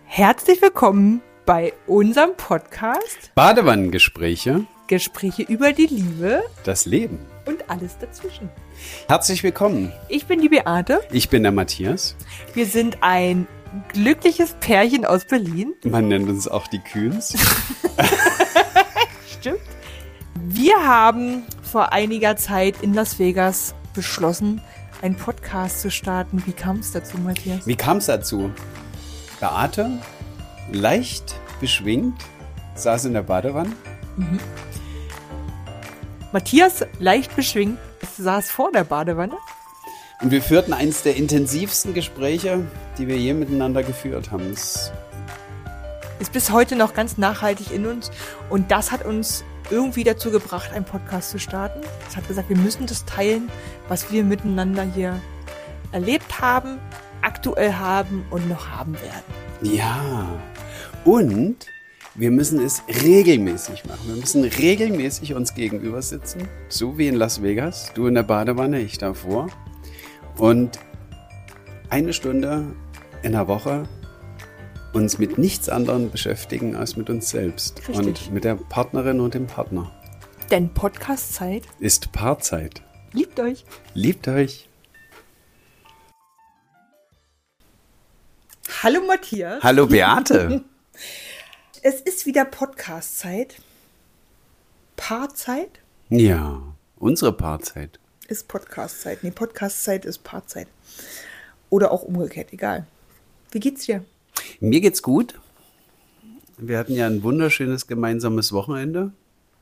Herzlich willkommen bei unserem Podcast Badewannengespräche, Gespräche über die Liebe das Leben und alles dazwischen. Herzlich willkommen. Ich bin die Beate. Ich bin der Matthias. Wir sind ein glückliches Pärchen aus Berlin. Man nennt uns auch die Kühns. Stimmt. Wir haben vor einiger Zeit in Las Vegas beschlossen, einen Podcast zu starten. Wie kam es dazu, Matthias? Wie kam es dazu? Beate, leicht beschwingt, saß in der Badewanne. Matthias, leicht beschwingt, saß vor der Badewanne. Und wir führten eines der intensivsten Gespräche, die wir je miteinander geführt haben. Ist bis heute noch ganz nachhaltig in uns. Und das hat uns irgendwie dazu gebracht, einen Podcast zu starten. Es hat gesagt, wir müssen das teilen, was wir miteinander hier erlebt haben, aktuell haben und noch haben werden. Ja, und wir müssen es regelmäßig machen. Wir müssen regelmäßig uns gegenüber sitzen, so wie in Las Vegas. Du in der Badewanne, ich davor. Und 1 Stunde in der Woche uns mit nichts anderem beschäftigen als mit uns selbst. Richtig. Und mit der Partnerin und dem Partner. Denn Podcast-Zeit Ist Paarzeit. liebt euch. Liebt euch. Hallo Matthias. Hallo Beate. Es ist wieder Podcast-Zeit. Paarzeit Ja, unsere Paarzeit. ist Podcast-Zeit. Nee, Podcast-Zeit ist Paarzeit. Oder auch umgekehrt, egal. Wie geht's dir? Mir geht's gut. Wir hatten ja ein wunderschönes gemeinsames Wochenende.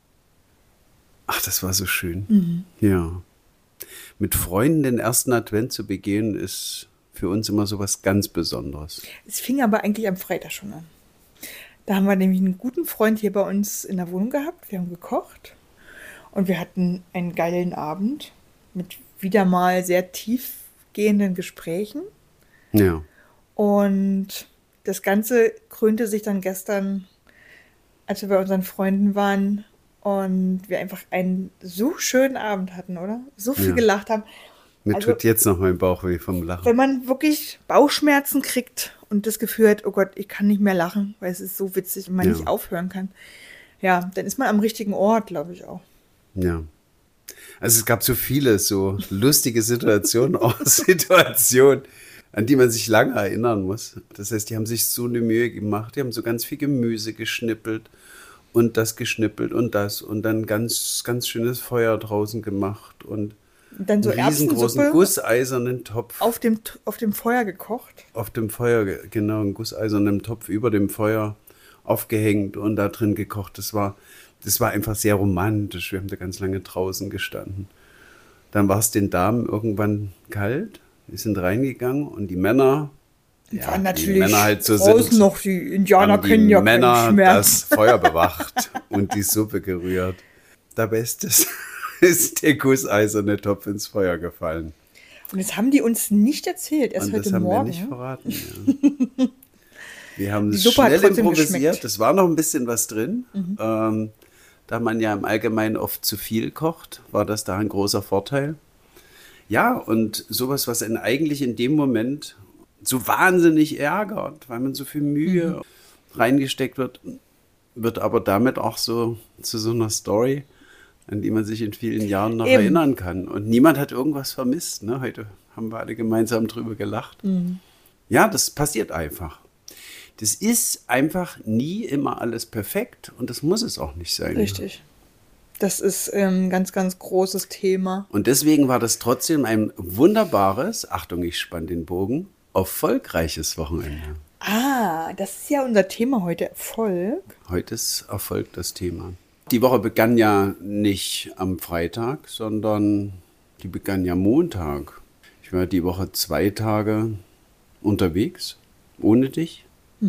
Ach, das war so schön. Ja. Mit Freunden den ersten Advent zu begehen, ist für uns immer so was ganz Besonderes. Es fing aber eigentlich am Freitag schon an. Da haben wir nämlich einen guten Freund hier bei uns in der Wohnung gehabt. Wir haben gekocht und wir hatten einen geilen Abend mit wieder mal sehr tiefgehenden Gesprächen. Ja. Und das Ganze krönte sich dann gestern, als wir bei unseren Freunden waren und wir einfach einen so schönen Abend hatten, oder? So viel Ja. gelacht haben. Mir Also- tut jetzt noch mein Bauch weh vom Lachen. Wenn man wirklich Bauchschmerzen kriegt und das Gefühl hat, oh Gott, ich kann nicht mehr lachen, weil es ist so witzig und man Ja. nicht aufhören kann. Ja, dann ist man am richtigen Ort, glaube ich auch. Ja. Also es gab so viele so lustige Situationen, auch Situationen, an die man sich lange erinnern muss. Das heißt, die haben sich so eine Mühe gemacht, die haben so ganz viel Gemüse geschnippelt und das geschnippelt und das und dann ganz, ganz schönes Feuer draußen gemacht und Und dann so einen riesengroßen Erbsensuppe gusseisernen Topf auf dem Feuer gekocht. auf dem Feuer, genau, einen gusseisernen Topf über dem Feuer aufgehängt und da drin gekocht. Das war einfach sehr romantisch. Wir haben da ganz lange draußen gestanden. Dann war es den Damen irgendwann kalt. Die sind reingegangen und die Männer, Waren wie natürlich Männer halt so draußen sind, noch, die Indianer haben die kennen ja Männer keinen Schmerz. das Feuer bewacht und die Suppe gerührt. Dabei ist der gusseiserne Topf ins Feuer gefallen. Und das haben die uns nicht erzählt, erst Und heute das haben Morgen. wir nicht verraten. Ja. Wir haben Die es Suppe hat schnell trotzdem improvisiert. geschmeckt. Es war noch ein bisschen was drin. Da man ja im Allgemeinen oft zu viel kocht, war das da ein großer Vorteil. Ja, und sowas, was einen eigentlich in dem Moment so wahnsinnig ärgert, weil man so viel Mühe reingesteckt wird aber damit auch so zu so einer Story, an die man sich in vielen Jahren noch Eben. erinnern kann. Und niemand hat irgendwas vermisst. Ne? Heute haben wir alle gemeinsam drüber gelacht. Ja, das passiert einfach. Das ist einfach nie immer alles perfekt und das muss es auch nicht sein. Richtig. Das ist ein ganz, ganz großes Thema. Und deswegen war das trotzdem ein wunderbares, Achtung, ich spann den Bogen, erfolgreiches Wochenende. Ah, das ist ja unser Thema heute, Erfolg. Heute ist Erfolg das Thema. Die Woche begann ja nicht am Freitag, sondern die begann ja Montag. Ich war die Woche 2 Tage unterwegs, ohne dich.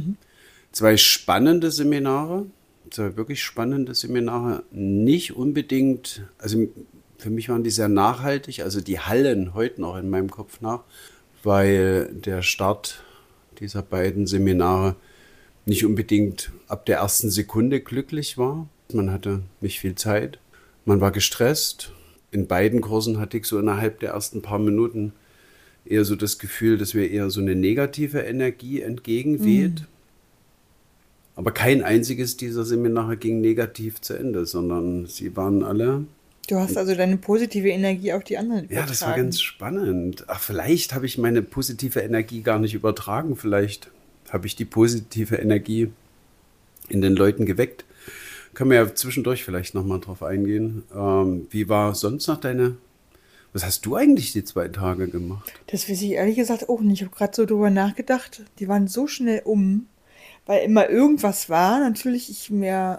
2 spannende Seminare, 2 wirklich spannende Seminare. Nicht unbedingt, also für mich waren die sehr nachhaltig, also die hallen heute noch in meinem Kopf nach, weil der Start dieser beiden Seminare nicht unbedingt ab der ersten Sekunde glücklich war. Man hatte nicht viel Zeit, man war gestresst. In beiden Kursen hatte ich so innerhalb der ersten paar Minuten eher so das Gefühl, dass mir eher so eine negative Energie entgegenweht. Aber kein einziges dieser Seminare ging negativ zu Ende, sondern sie waren alle. Du hast also deine positive Energie auf die anderen Ja, das war übertragen. ganz spannend. Ach, vielleicht habe ich meine positive Energie gar nicht übertragen. Vielleicht habe ich die positive Energie in den Leuten geweckt. Können wir ja zwischendurch vielleicht nochmal drauf eingehen. Wie war sonst noch was hast du eigentlich die 2 Tage gemacht? Das weiß ich ehrlich gesagt auch nicht. Ich habe gerade so drüber nachgedacht. Die waren so schnell weil immer irgendwas war. Natürlich ich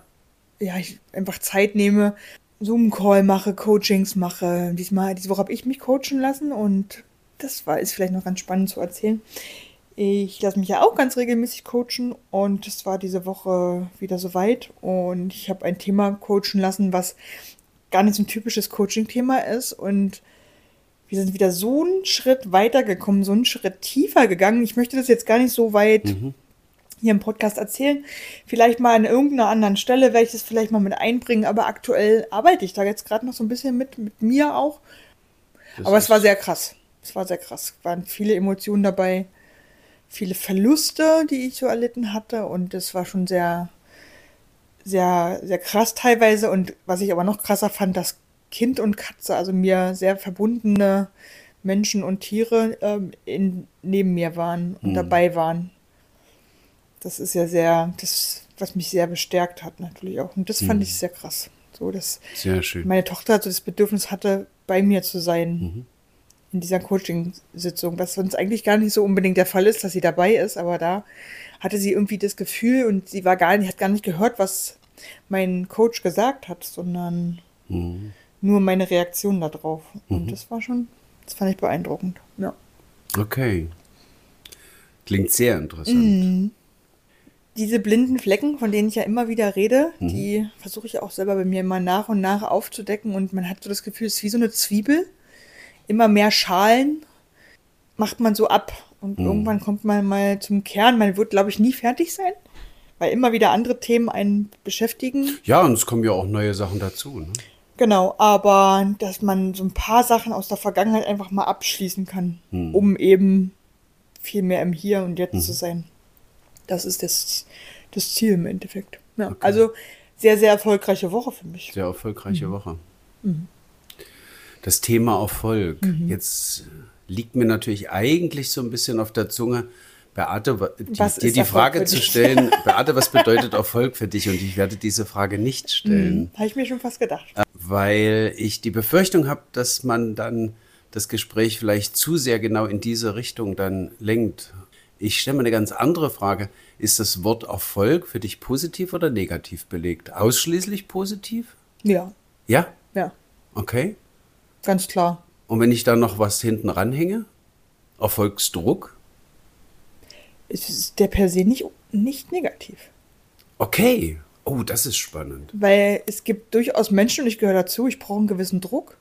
einfach Zeit nehme, Zoom-Call mache, Coachings mache. Diese Woche habe ich mich coachen lassen und ist vielleicht noch ganz spannend zu erzählen. Ich lasse mich ja auch ganz regelmäßig coachen und es war diese Woche wieder soweit und ich habe ein Thema coachen lassen, was gar nicht so ein typisches Coaching-Thema ist und wir sind wieder so einen Schritt weitergekommen, so einen Schritt tiefer gegangen. Ich möchte das jetzt gar nicht so weit hier im Podcast erzählen. Vielleicht mal an irgendeiner anderen Stelle werde ich das vielleicht mal mit einbringen, aber aktuell arbeite ich da jetzt gerade noch so ein bisschen mit mir auch. Aber es war sehr krass. Es war sehr krass. Es waren viele Emotionen dabei, viele Verluste, die ich so erlitten hatte und es war schon sehr, sehr, sehr krass teilweise und was ich aber noch krasser fand, dass Kind und Katze, also mir sehr verbundene Menschen und Tiere neben mir waren und dabei waren. Das ist ja was mich sehr bestärkt hat natürlich auch. Und das fand ich sehr krass. So, dass Sehr schön. meine Tochter so das Bedürfnis hatte, bei mir zu sein in dieser Coaching-Sitzung, was sonst eigentlich gar nicht so unbedingt der Fall ist, dass sie dabei ist, aber da hatte sie irgendwie das Gefühl und sie hat gar nicht gehört, was mein Coach gesagt hat, sondern nur meine Reaktion darauf. Und das fand ich beeindruckend. Ja. Okay. Klingt sehr interessant. Diese blinden Flecken, von denen ich ja immer wieder rede, die versuche ich auch selber bei mir immer nach und nach aufzudecken und man hat so das Gefühl, es ist wie so eine Zwiebel. Immer mehr Schalen macht man so ab und irgendwann kommt man mal zum Kern. Man wird, glaube ich, nie fertig sein, weil immer wieder andere Themen einen beschäftigen. Ja, und es kommen ja auch neue Sachen dazu. Ne? Genau, aber dass man so ein paar Sachen aus der Vergangenheit einfach mal abschließen kann, um eben viel mehr im Hier und Jetzt zu sein. Das ist das Ziel im Endeffekt. Ja, okay. Also sehr, sehr erfolgreiche Woche für mich. Sehr erfolgreiche Woche. Das Thema Erfolg. Jetzt liegt mir natürlich eigentlich so ein bisschen auf der Zunge, Beate, dir die Frage zu stellen, Beate, was bedeutet Erfolg für dich? Und ich werde diese Frage nicht stellen. Habe ich mir schon fast gedacht. Weil ich die Befürchtung habe, dass man dann das Gespräch vielleicht zu sehr genau in diese Richtung dann lenkt. Ich stelle mir eine ganz andere Frage. Ist das Wort Erfolg für dich positiv oder negativ belegt? Ausschließlich positiv? Ja. Ja? Ja. Okay. Ganz klar. Und wenn ich da noch was hinten ranhänge? Erfolgsdruck? Ist der per se nicht negativ. Okay. Oh, das ist spannend. Weil es gibt durchaus Menschen, und ich gehöre dazu, ich brauche einen gewissen Druck,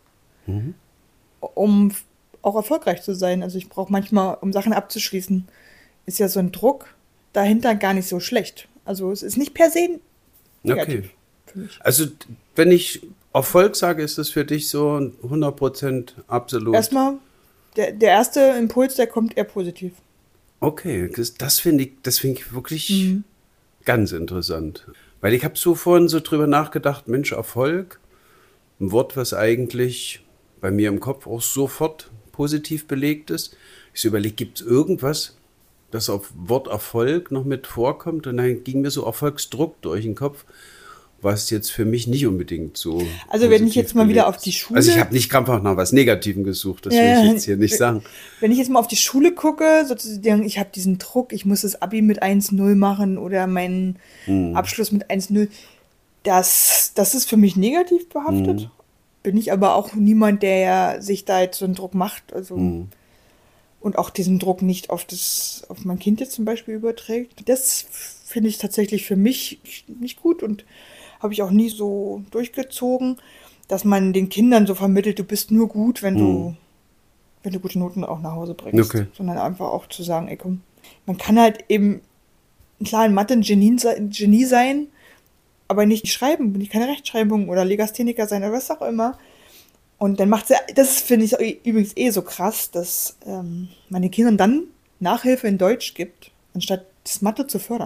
um auch erfolgreich zu sein. Also ich brauche manchmal, um Sachen abzuschließen, ist ja so ein Druck dahinter gar nicht so schlecht. Also es ist nicht per se negativ für mich. Also wenn ich Erfolg sage, ist das für dich so 100% absolut? Erstmal, der erste Impuls, der kommt eher positiv. Okay, das finde ich wirklich ganz interessant. Weil ich habe so vorhin so drüber nachgedacht, Mensch, Erfolg, ein Wort, was eigentlich bei mir im Kopf auch sofort positiv belegt ist. Ich so überlege, gibt es irgendwas, das auf Wort Erfolg noch mit vorkommt? Und dann ging mir so Erfolgsdruck durch den Kopf, was jetzt für mich nicht unbedingt so. Also wenn ich jetzt mal wieder auf die Schule. Also ich habe nicht krampfhaft nach was Negativem gesucht, das will ich jetzt hier nicht sagen. Wenn ich jetzt mal auf die Schule gucke, sozusagen, ich habe diesen Druck, ich muss das Abi mit 1,0 machen oder meinen Abschluss mit 1,0, das ist für mich negativ behaftet. Bin ich aber auch niemand, der sich da jetzt so einen Druck macht. Also und auch diesen Druck nicht auf mein Kind jetzt zum Beispiel überträgt. Das finde ich tatsächlich für mich nicht gut und habe ich auch nie so durchgezogen, dass man den Kindern so vermittelt, du bist nur gut, wenn du gute Noten auch nach Hause bringst. Okay. Sondern einfach auch zu sagen, ey komm, man kann halt eben klar in Mathe ein Genie sein, aber nicht schreiben, nicht keine Rechtschreibung oder Legastheniker sein oder was auch immer. Und dann das finde ich übrigens so krass, dass man den Kindern dann Nachhilfe in Deutsch gibt, anstatt das Mathe zu fördern.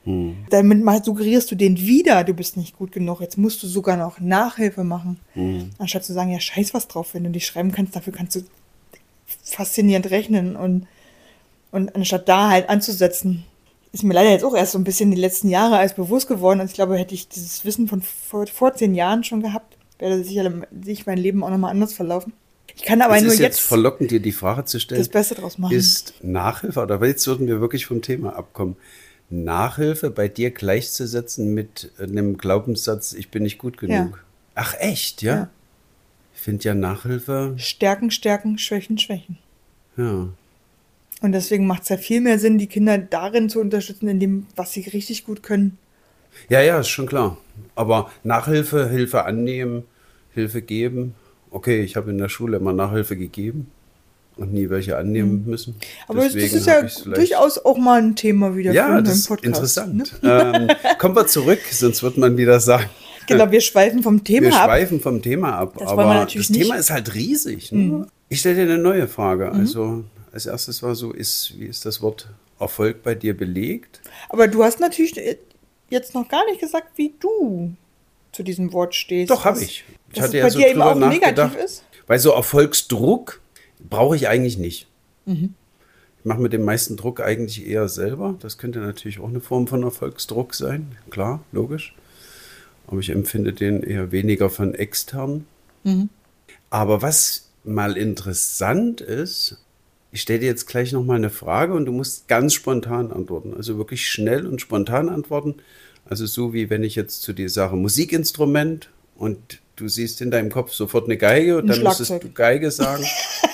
Damit suggerierst du denen wieder, du bist nicht gut genug. Jetzt musst du sogar noch Nachhilfe machen. Anstatt zu sagen, ja, scheiß was drauf, wenn du nicht schreiben kannst, dafür kannst du faszinierend rechnen. Und anstatt da halt anzusetzen, ist mir leider jetzt auch erst so ein bisschen die letzten Jahre als bewusst geworden. Also ich glaube, hätte ich dieses Wissen von vor 10 Jahren schon gehabt, wäre sich mein Leben auch nochmal anders verlaufen. Ich kann aber es nur ist jetzt verlockend, dir die Frage zu stellen, das Beste draus machen. ist Nachhilfe, oder jetzt würden wir wirklich vom Thema abkommen, Nachhilfe bei dir gleichzusetzen mit einem Glaubenssatz, ich bin nicht gut genug? Ja. Ach echt, ja? Ich finde ja Nachhilfe, Stärken, stärken, schwächen, schwächen. ja. Und deswegen macht es ja viel mehr Sinn, die Kinder darin zu unterstützen, in dem, was sie richtig gut können. Ja, ist schon klar. Aber Nachhilfe, Hilfe annehmen, Hilfe geben. Okay, ich habe in der Schule immer Nachhilfe gegeben und nie welche annehmen müssen. Aber das Deswegen ist ja habe ich's vielleicht- durchaus auch mal ein Thema wieder für Ja, einen das ist Podcast. interessant. Ne? Kommen wir zurück, sonst wird man wieder sagen, Genau, wir schweifen vom Thema wir ab. schweifen vom Thema ab. Das wollen wir Aber natürlich das Thema nicht. ist halt riesig. Ne? Ich stelle dir eine neue Frage. Also als erstes war so, wie ist das Wort Erfolg bei dir belegt? Aber du hast natürlich jetzt noch gar nicht gesagt, wie du zu diesem Wort stehst. Doch, habe ich. Ich Dass hatte es ja bei so dir eben drüber auch negativ nachgedacht. ist? Weil so Erfolgsdruck brauche ich eigentlich nicht. Ich mache mit dem meisten Druck eigentlich eher selber. Das könnte natürlich auch eine Form von Erfolgsdruck sein. Klar, logisch. Aber ich empfinde den eher weniger von extern. Aber was mal interessant ist, ich stelle dir jetzt gleich nochmal eine Frage und du musst ganz spontan antworten. Also wirklich schnell und spontan antworten. Also so wie wenn ich jetzt zu dir sage Musikinstrument und du siehst in deinem Kopf sofort eine Geige und Ein dann müsstest Schlagzeug. du Geige sagen.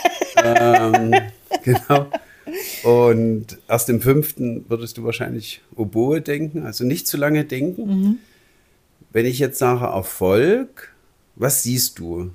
Genau. Und erst im 5. würdest du wahrscheinlich Oboe denken, also nicht zu lange denken. Wenn ich jetzt sage Erfolg, was siehst du?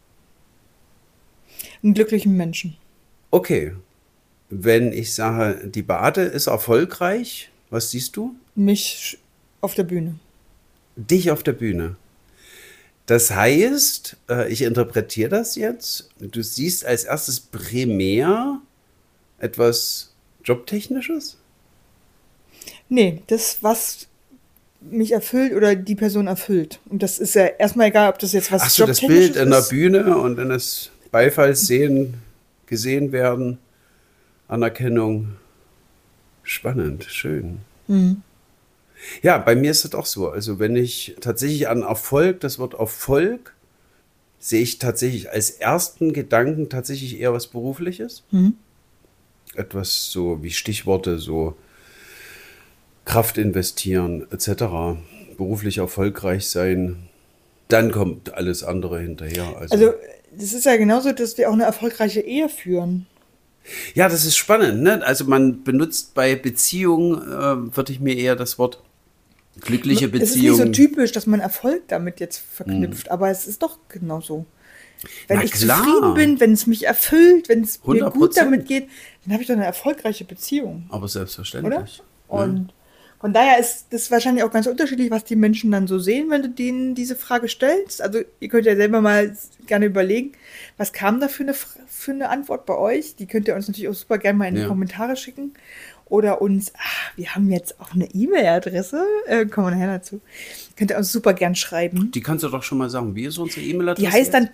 Einen glücklichen Menschen. Okay. Wenn ich sage, die Beate ist erfolgreich, was siehst du? Mich auf der Bühne. Dich auf der Bühne. Das heißt, ich interpretiere das jetzt, du siehst als erstes primär etwas Jobtechnisches? Nee, das, was mich erfüllt oder die Person erfüllt. Und das ist ja erstmal egal, ob das jetzt was Ach so, das Jobtechnisches Bild in der ist. Bühne und dann das Beifallssehen, gesehen werden, Anerkennung. Spannend, schön. Ja, bei mir ist das auch so. Also wenn ich tatsächlich an Erfolg, das Wort Erfolg, sehe ich tatsächlich als ersten Gedanken tatsächlich eher was Berufliches. Etwas so wie Stichworte, so Kraft investieren etc. Beruflich erfolgreich sein. Dann kommt alles andere hinterher. Also, das ist ja genauso, dass wir auch eine erfolgreiche Ehe führen. Ja, das ist spannend. Ne? Also man benutzt bei Beziehungen, würde ich mir eher das Wort glückliche Es ist nicht Beziehung. so typisch, dass man Erfolg damit jetzt verknüpft, aber es ist doch genauso. Wenn Na ich klar. zufrieden bin, wenn es mich erfüllt, wenn es mir 100%. gut damit geht, dann habe ich doch eine erfolgreiche Beziehung, Aber selbstverständlich. oder? Und von daher ist das wahrscheinlich auch ganz unterschiedlich, was die Menschen dann so sehen, wenn du denen diese Frage stellst. Also ihr könnt ja selber mal gerne überlegen, was kam da für eine Antwort bei euch? Die könnt ihr uns natürlich auch super gerne mal in die Ja. Kommentare schicken. Oder uns, wir haben jetzt auch eine E-Mail-Adresse, kommen wir nachher dazu. Könnt ihr uns super gern schreiben. Die kannst du doch schon mal sagen. Wie ist unsere E-Mail-Adresse? Die heißt jetzt? dann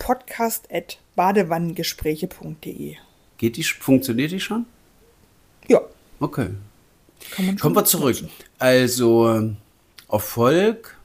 podcast@badewannengespräche.de. Funktioniert die schon? Ja, Okay. kann man schon. Kommen wir zurück. Also Erfolg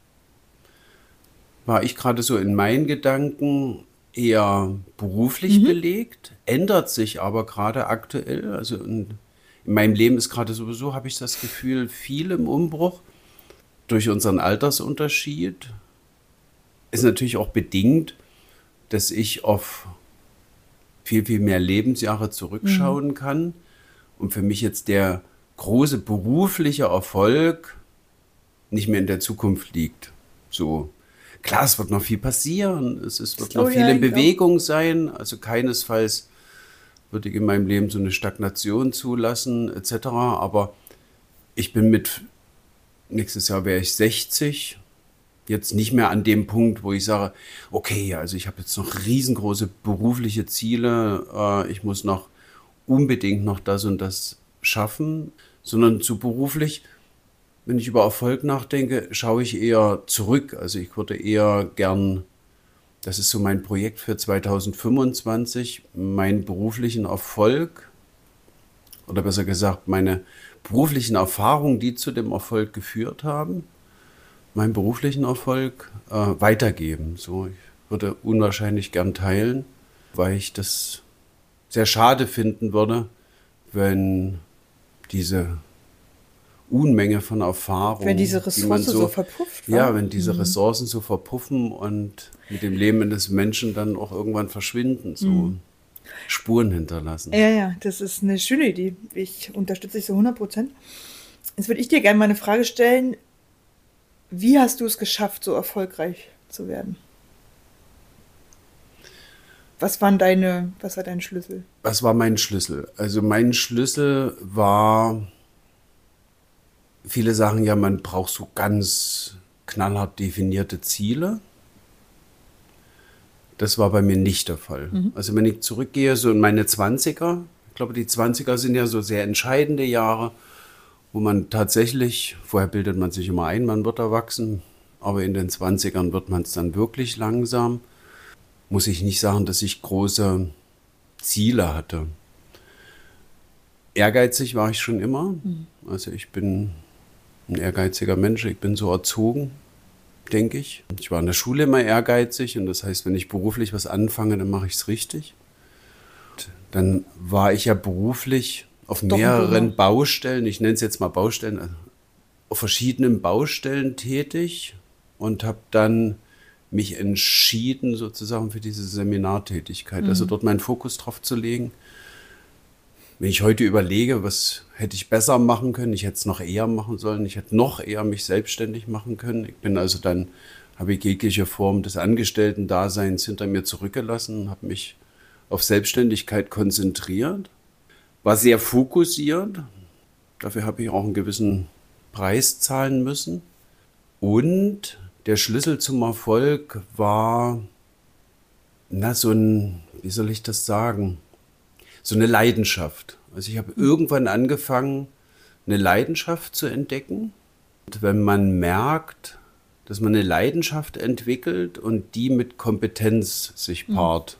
war ich gerade so in meinen Gedanken eher beruflich belegt, ändert sich aber gerade aktuell. Also in meinem Leben ist gerade sowieso, habe ich das Gefühl, viel im Umbruch durch unseren Altersunterschied. Ist natürlich auch bedingt, dass ich auf viel, viel mehr Lebensjahre zurückschauen kann und für mich jetzt der große berufliche Erfolg nicht mehr in der Zukunft liegt. So, klar, es wird noch viel passieren, wird noch glaube ich viel in eigentlich auch. Bewegung sein, also keinesfalls würde ich in meinem Leben so eine Stagnation zulassen, etc. Aber ich bin nächstes Jahr wäre ich 60, jetzt nicht mehr an dem Punkt, wo ich sage, okay, also ich habe jetzt noch riesengroße berufliche Ziele, ich muss unbedingt noch das und das schaffen, sondern zu beruflich wenn ich über Erfolg nachdenke, schaue ich eher zurück. Also ich würde eher gern, das ist so mein Projekt für 2025, meinen beruflichen Erfolg oder besser gesagt meine beruflichen Erfahrungen, die zu dem Erfolg geführt haben, meinen beruflichen Erfolg weitergeben. So, ich würde unwahrscheinlich gern teilen, weil ich das sehr schade finden würde, wenn diese Unmenge von Erfahrung. Wenn diese Ressource so verpufft. Ja, wenn diese Ressourcen so verpuffen und mit dem Leben eines Menschen dann auch irgendwann verschwinden, so Spuren hinterlassen. Ja, das ist eine schöne Idee. Ich unterstütze dich so 100%. Jetzt würde ich dir gerne mal eine Frage stellen. Wie hast du es geschafft, so erfolgreich zu werden? Was war dein Schlüssel? Was war mein Schlüssel? Also mein Schlüssel war, viele sagen ja, man braucht so ganz knallhart definierte Ziele. Das war bei mir nicht der Fall. Also wenn ich zurückgehe, so in meine 20er, ich glaube, die 20er sind ja so sehr entscheidende Jahre, wo man tatsächlich, vorher bildet man sich immer ein, man wird erwachsen, aber in den 20ern wird man es dann wirklich langsam. Muss ich nicht sagen, dass ich große Ziele hatte. Ehrgeizig war ich schon immer. Also ich bin ein ehrgeiziger Mensch, ich bin so erzogen, denke ich. Ich war in der Schule immer ehrgeizig und das heißt, wenn ich beruflich was anfange, dann mache ich es richtig. Und dann war ich ja beruflich auf mehreren Baustellen, ich nenne es jetzt mal Baustellen, also auf verschiedenen Baustellen tätig und habe dann mich entschieden sozusagen für diese Seminartätigkeit, also dort meinen Fokus drauf zu legen. Wenn ich heute überlege, was hätte ich besser machen können, ich hätte es noch eher machen sollen, ich hätte noch eher mich selbstständig machen können. Ich bin also dann, habe ich jegliche Form des Angestellten-Daseins hinter mir zurückgelassen, habe mich auf Selbstständigkeit konzentriert, war sehr fokussiert, dafür habe ich auch einen gewissen Preis zahlen müssen. Und der Schlüssel zum Erfolg war, so ein, wie soll ich das sagen, so eine Leidenschaft. Also ich habe irgendwann angefangen, eine Leidenschaft zu entdecken. Und wenn man merkt, dass man eine Leidenschaft entwickelt und die mit Kompetenz sich paart,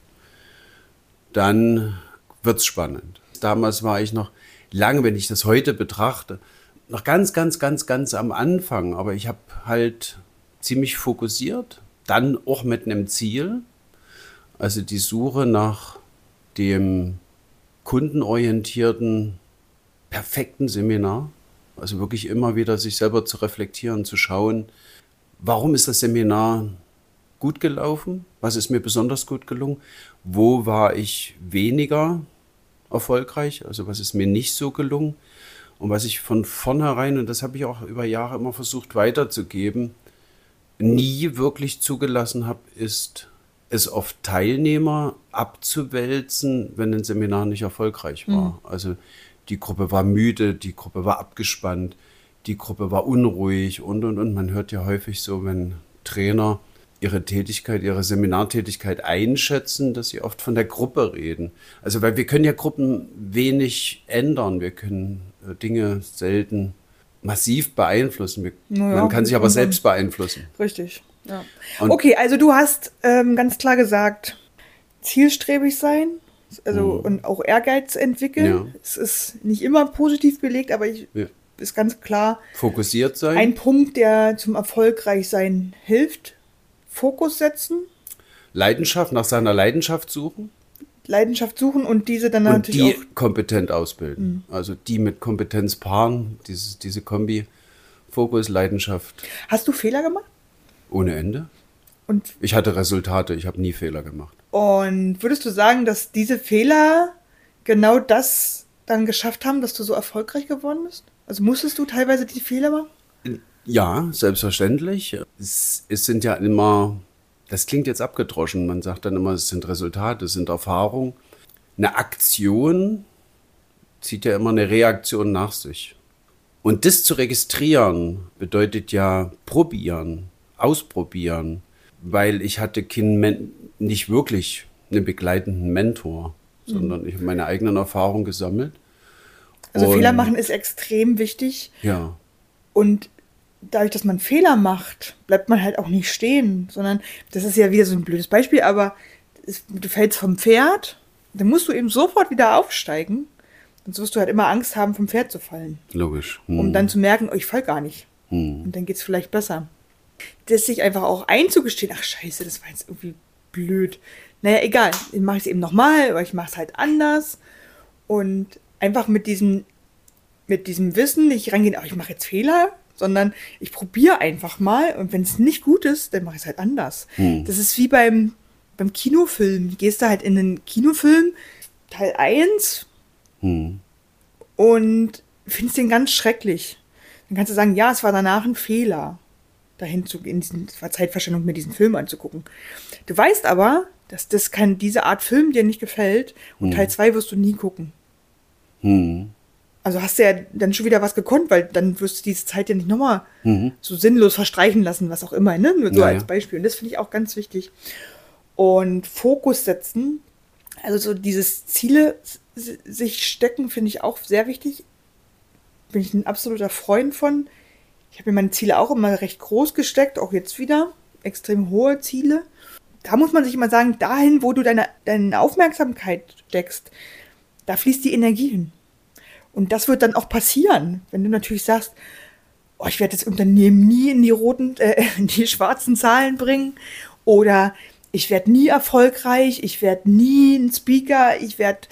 dann wird es spannend. Damals war ich noch lange, wenn ich das heute betrachte, noch ganz am Anfang. Aber ich habe halt ziemlich fokussiert, dann auch mit einem Ziel. Also die Suche nach dem kundenorientierten, perfekten Seminar. Also wirklich immer wieder sich selber zu reflektieren, zu schauen, warum ist das Seminar gut gelaufen? Was ist mir besonders gut gelungen? Wo war ich weniger erfolgreich? Also was ist mir nicht so gelungen? Und was ich von vornherein, und das habe ich auch über Jahre immer versucht weiterzugeben, nie wirklich zugelassen habe, ist es auf Teilnehmer abzuwälzen, wenn ein Seminar nicht erfolgreich war. Also die Gruppe war müde, die Gruppe war abgespannt, die Gruppe war unruhig und. Man hört ja häufig so, wenn Trainer ihre Tätigkeit, ihre Seminartätigkeit einschätzen, dass sie oft von der Gruppe reden. Also weil wir können ja Gruppen wenig ändern, wir können Dinge selten massiv beeinflussen. Man kann sich aber selbst beeinflussen. Richtig, ja. Okay, also du hast ganz klar gesagt, zielstrebig sein, also und auch Ehrgeiz entwickeln. Ja. Es ist nicht immer positiv belegt, aber ist ganz klar fokussiert sein. Ein Punkt, der zum Erfolgreichsein hilft. Fokus setzen. Leidenschaft, nach seiner Leidenschaft suchen. Und diese dann und natürlich die auch kompetent ausbilden. Also die mit Kompetenz paaren, diese Kombi, Fokus, Leidenschaft. Hast du Fehler gemacht? Ohne Ende. Und ich hatte Resultate, ich habe nie Fehler gemacht. Und würdest du sagen, dass diese Fehler genau das dann geschafft haben, dass du so erfolgreich geworden bist? Also musstest du teilweise die Fehler machen? Ja, selbstverständlich. Es sind ja immer, das klingt jetzt abgedroschen, man sagt dann immer, es sind Resultate, es sind Erfahrungen. Eine Aktion zieht ja immer eine Reaktion nach sich. Und das zu registrieren bedeutet ja probieren, ausprobieren, weil ich hatte nicht wirklich einen begleitenden Mentor, sondern ich habe meine eigenen Erfahrungen gesammelt. Also Fehler machen ist extrem wichtig. Ja. Und dadurch, dass man Fehler macht, bleibt man halt auch nicht stehen, sondern das ist ja wieder so ein blödes Beispiel, aber du fällst vom Pferd, dann musst du eben sofort wieder aufsteigen, sonst wirst du halt immer Angst haben, vom Pferd zu fallen. Logisch. Um dann zu merken, oh, ich fall gar nicht. Und dann geht's vielleicht besser. Das sich einfach auch einzugestehen, ach scheiße, das war jetzt irgendwie blöd. Naja, egal, dann mache ich es eben nochmal, aber ich mache es halt anders. Und einfach mit diesem Wissen nicht rangehen, ach, ich mache jetzt Fehler, sondern ich probiere einfach mal und wenn es nicht gut ist, dann mache ich es halt anders. Das ist wie beim Kinofilm. Du gehst da halt in den Kinofilm, Teil 1 und findest den ganz schrecklich. Dann kannst du sagen, ja, es war danach ein Fehler, dahin zu gehen, es war Zeitverschwendung, mir diesen Film anzugucken. Du weißt aber, dass diese Art Film dir nicht gefällt und Teil 2 wirst du nie gucken. Also hast du ja dann schon wieder was gekonnt, weil dann wirst du diese Zeit ja nicht nochmal so sinnlos verstreichen lassen, was auch immer, ne? Nur so als Beispiel. Und das finde ich auch ganz wichtig. Und Fokus setzen, also so dieses Ziele sich stecken, finde ich auch sehr wichtig. Bin ich ein absoluter Freund von. Ich habe mir meine Ziele auch immer recht groß gesteckt, auch jetzt wieder. Extrem hohe Ziele. Da muss man sich immer sagen, dahin, wo du deine Aufmerksamkeit steckst, da fließt die Energie hin. Und das wird dann auch passieren, wenn du natürlich sagst, oh, ich werde das Unternehmen nie in die schwarzen Zahlen bringen oder ich werde nie erfolgreich, ich werde nie ein Speaker, ich werde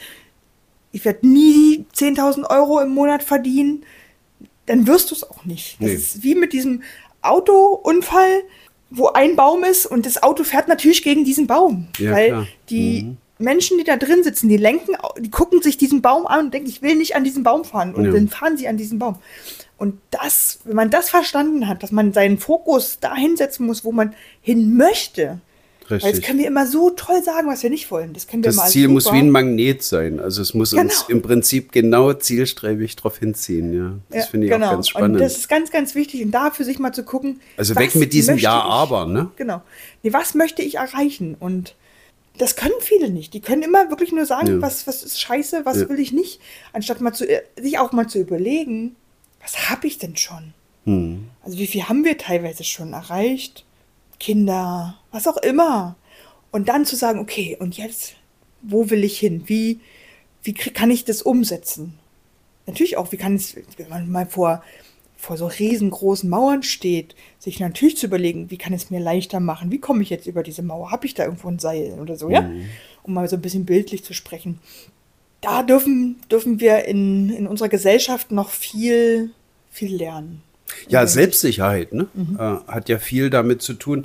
nie 10.000 Euro im Monat verdienen, dann wirst du es auch nicht. Das ist wie mit diesem Autounfall, wo ein Baum ist und das Auto fährt natürlich gegen diesen Baum, weil die Menschen, die da drin sitzen, die gucken sich diesen Baum an und denken, ich will nicht an diesen Baum fahren. Und dann fahren sie an diesen Baum. Und wenn man das verstanden hat, dass man seinen Fokus dahin setzen muss, wo man hin möchte. Richtig. Weil jetzt können wir immer so toll sagen, was wir nicht wollen. Das Ziel muss wie ein Magnet sein. Also es muss uns im Prinzip genau zielstrebig drauf hinziehen. Ja. Das finde ich auch ganz spannend. Und das ist ganz, ganz wichtig. Und da für sich mal zu gucken. Also weg mit diesem Ja, aber. Ne? Genau. Nee, was möchte ich erreichen? Und das können viele nicht. Die können immer wirklich nur sagen, was ist scheiße, was will ich nicht. Anstatt sich auch mal zu überlegen, was habe ich denn schon? Also wie viel haben wir teilweise schon erreicht? Kinder, was auch immer. Und dann zu sagen, okay, und jetzt, wo will ich hin? Wie kann ich das umsetzen? Natürlich auch, wenn man mal vor so riesengroßen Mauern steht, sich natürlich zu überlegen, wie kann es mir leichter machen? Wie komme ich jetzt über diese Mauer? Habe ich da irgendwo ein Seil oder so, ja? Um mal so ein bisschen bildlich zu sprechen. Da dürfen wir in unserer Gesellschaft noch viel, viel lernen. Ja, Selbstsicherheit, ne? Hat ja viel damit zu tun.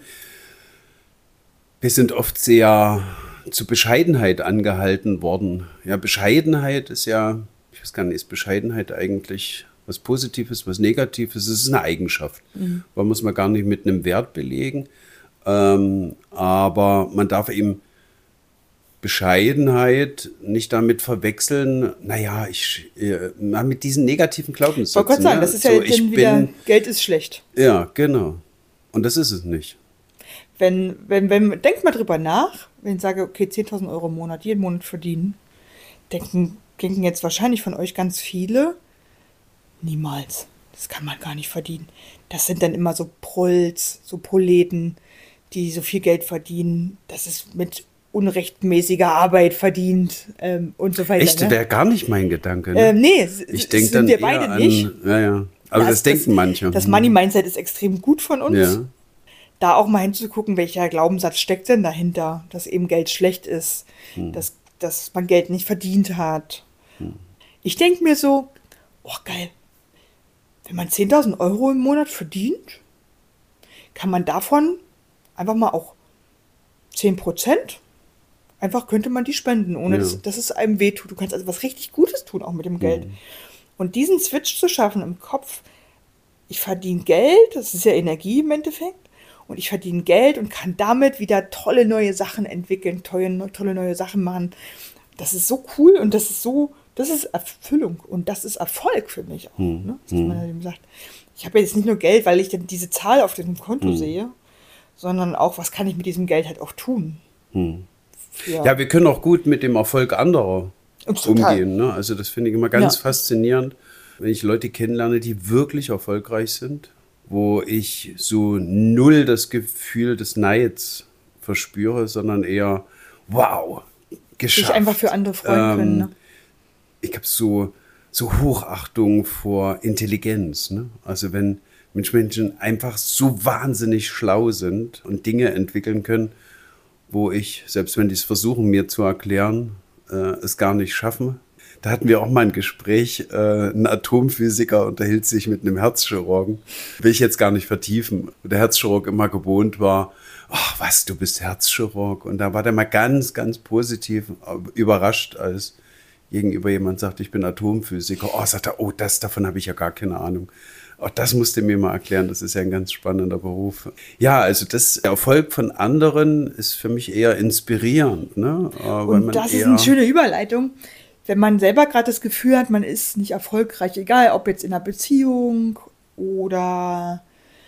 Wir sind oft sehr zu Bescheidenheit angehalten worden. Ja, Bescheidenheit ist ja, ich weiß gar nicht, ist Bescheidenheit eigentlich was Positives, was Negatives? Es ist eine Eigenschaft. Man muss man gar nicht mit einem Wert belegen. Aber man darf eben Bescheidenheit nicht damit verwechseln, mit diesen negativen Glaubenssätzen. Ich wollte gerade sagen, das ist ja so, wieder, Geld ist schlecht. Ja, genau. Und das ist es nicht. Denkt mal drüber nach, wenn ich sage, okay, 10.000 Euro im Monat, jeden Monat verdienen, denken jetzt wahrscheinlich von euch ganz viele, niemals. Das kann man gar nicht verdienen. Das sind dann immer so Prolls, so Proleten, die so viel Geld verdienen. Das ist mit unrechtmäßiger Arbeit verdient und so weiter. Echt, ne? wäre gar nicht mein Gedanke. Ne? Nee, ich denke dann wir beide nicht. Aber das denken manche. Das Money-Mindset ist extrem gut von uns. Ja. Da auch mal hinzugucken, welcher Glaubenssatz steckt denn dahinter, dass eben Geld schlecht ist, dass man Geld nicht verdient hat. Ich denke mir so, oh geil, wenn man 10.000 Euro im Monat verdient, kann man davon einfach mal auch 10%, einfach könnte man die spenden, ohne dass es einem wehtut. Du kannst also was richtig Gutes tun, auch mit dem Geld. Und diesen Switch zu schaffen im Kopf, ich verdiene Geld, das ist ja Energie im Endeffekt, und ich verdiene Geld und kann damit wieder tolle neue Sachen entwickeln, tolle neue Sachen machen. Das ist so cool und das ist Erfüllung und das ist Erfolg für mich auch. Ne? Dass man eben sagt, ich habe jetzt nicht nur Geld, weil ich dann diese Zahl auf dem Konto sehe, sondern auch, was kann ich mit diesem Geld halt auch tun. Ja, wir können auch gut mit dem Erfolg anderer umgehen. Ne? Also das finde ich immer ganz faszinierend. wenn ich Leute kennenlerne, die wirklich erfolgreich sind, wo ich so null das Gefühl des Neids verspüre, sondern eher, wow, geschafft. Sich einfach für andere freuen können. Ne? Ich habe so Hochachtung vor Intelligenz. Ne? Also wenn Menschen einfach so wahnsinnig schlau sind und Dinge entwickeln können, wo ich, selbst wenn die es versuchen, mir zu erklären, es gar nicht schaffen. Da hatten wir auch mal ein Gespräch, ein Atomphysiker unterhielt sich mit einem Herzchirurgen. Will ich jetzt gar nicht vertiefen. Der Herzchirurg immer gewohnt war, ach was, du bist Herzchirurg. Und da war der mal ganz, ganz positiv überrascht, als gegenüber jemand sagt, ich bin Atomphysiker. Oh, sagt er, davon habe ich ja gar keine Ahnung. Auch das musste mir mal erklären, das ist ja ein ganz spannender Beruf. Ja, also der Erfolg von anderen ist für mich eher inspirierend. Ne? Und das ist eine schöne Überleitung. Wenn man selber gerade das Gefühl hat, man ist nicht erfolgreich, egal ob jetzt in einer Beziehung oder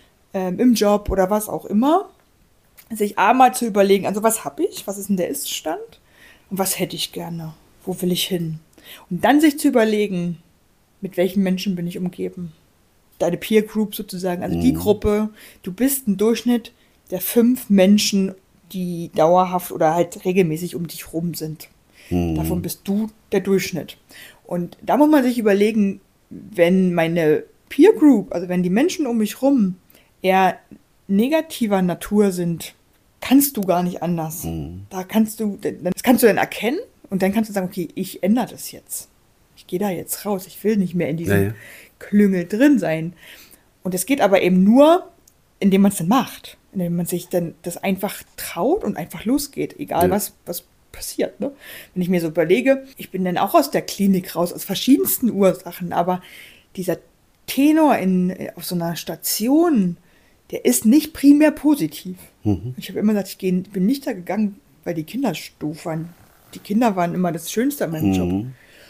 im Job oder was auch immer, sich einmal zu überlegen, also was habe ich, was ist denn der Ist-Stand und was hätte ich gerne, wo will ich hin? Und dann sich zu überlegen, mit welchen Menschen bin ich umgeben. Deine Peer Group sozusagen, also die Gruppe, du bist ein Durchschnitt der 5 Menschen, die dauerhaft oder halt regelmäßig um dich rum sind. Davon bist du der Durchschnitt. Und da muss man sich überlegen, wenn meine Peer Group, also wenn die Menschen um mich rum eher negativer Natur sind, kannst du gar nicht anders. Das kannst du dann erkennen und dann kannst du sagen, okay, ich ändere das jetzt. Ich gehe da jetzt raus, ich will nicht mehr in diesem Klüngel drin sein. Und es geht aber eben nur, indem man es dann macht. Indem man sich dann das einfach traut und einfach losgeht. Egal was passiert. Ne? Wenn ich mir so überlege, ich bin dann auch aus der Klinik raus, aus verschiedensten Ursachen, aber dieser Tenor auf so einer Station, der ist nicht primär positiv. Ich habe immer gesagt, bin nicht da gegangen, weil die Kinder doof waren. Die Kinder waren immer das Schönste an meinem Job.